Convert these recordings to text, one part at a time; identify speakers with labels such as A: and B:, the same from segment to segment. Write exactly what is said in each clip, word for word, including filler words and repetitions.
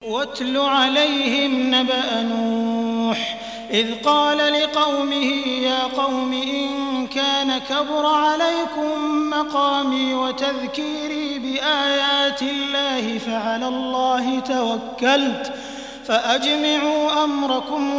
A: واتل عليهم نبأ نوح إذ قال لقومه يا قوم إن كان كبر عليكم مقامي وتذكيري بآيات الله فعلى الله توكلت فأجمعوا أمركم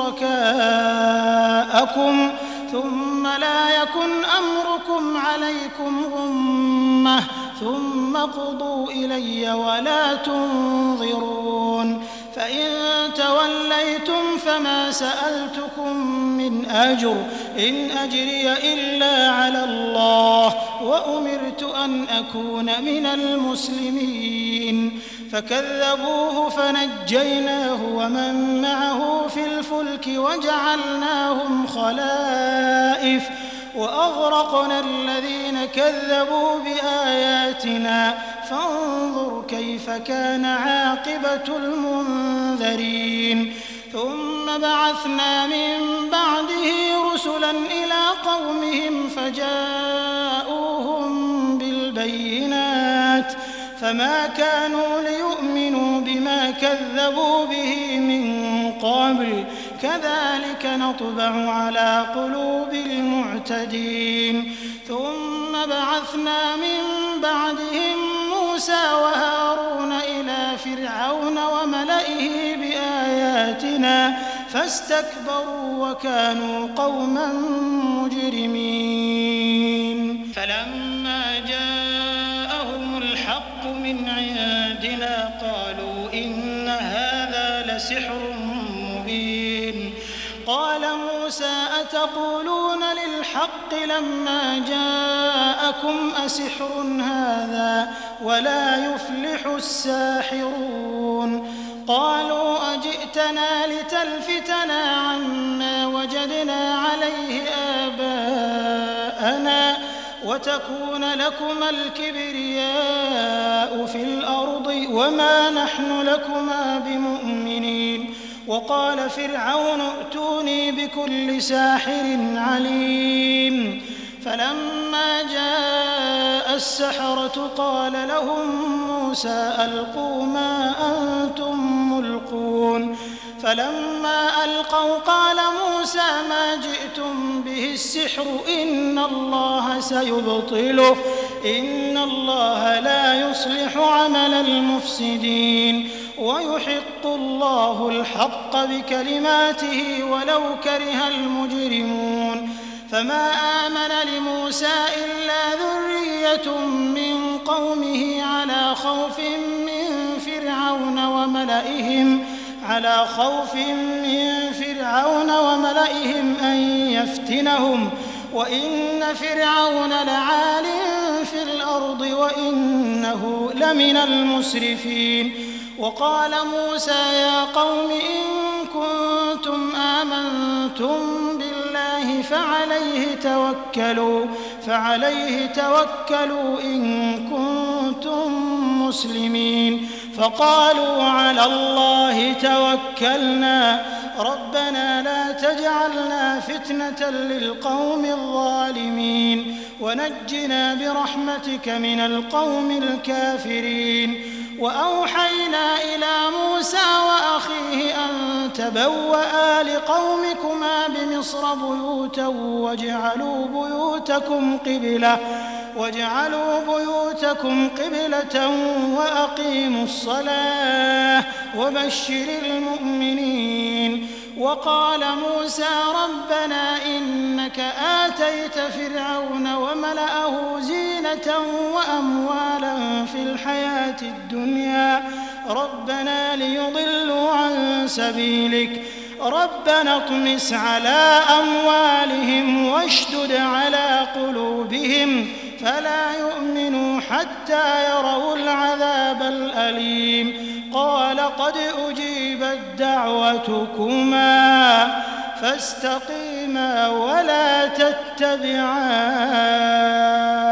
A: وشركاءكم ثم لا يكن أمركم عليكم غمة ثم قضوا إلي ولا تنظرون فإن توليتم فما سألتكم من أجر إن أجري إلا على الله وأمرت أن أكون من المسلمين فكذبوه فنجيناه ومن معه في الفلك وجعلناهم خلائف وأغرقنا الذين كذبوا بآياتنا فانظر كيف كان عاقبة المنذرين ثم بعثنا من بعده رسلا إلى قومهم فجاءوهم بالبينات فما كانوا ليؤمنوا بما كذبوا به من قبل كذلك نطبع على قلوب المعتدين ثم بعثنا من بعدهم موسى وهارون إلى فرعون وملئه بآياتنا فاستكبروا وكانوا قوما مجرمين فلما جاءهم الحق من عندنا قالوا إن هذا لسحر مبين قال موسى أتقولون للحق لما جاءكم أسحر هذا ولا يفلح الساحرون قالوا أجئتنا لتلفتنا عما وجدنا عليه آباءنا وتكون لكما الكبرياء في الأرض وما نحن لكما بمؤمنين وقال فرعون ائتوني بكل ساحر عليم فلما جاء السحرة قال لهم موسى ألقوا ما أنتم ملقون فلما ألقوا قال موسى ما جئتم به السحر إن الله سيبطله إن الله لا يصلح عمل المفسدين ويحق الله الحق بكلماته ولو كره المجرمون فما آمن لموسى إلا ذرية من قومه على خوف من فرعون وملئهم على خوف من فرعون وملئهم أن يفتنهم وإن فرعون لعال في الأرض وإنه لمن المسرفين وقال موسى يا قوم إن كنتم آمنتم بالله فعليه توكلوا فعليه توكلوا إن كنتم مسلمين فقالوا على الله توكلنا ربنا لا تجعلنا فتنة للقوم الظالمين ونجنا برحمتك من القوم الكافرين وأوحينا إلى موسى وأخيه أن تبوأ لقومكما بمصر بيوتا واجعلوا بيوتكم قبلة واجعلوا بيوتكم قبلة وأقيموا الصلاة وبشر المؤمنين وقال موسى ربنا إنك آتيت فرعون وملأه زينة وأموالا في الحياة الدنيا ربنا ليضلوا عن سبيلك ربنا اطمس على أموالهم واشدد على قلوبهم فلا يؤمنوا حتى يروا العذاب الأليم قال قد أجيبت دعوتكما فاستقيما ولا تتبعان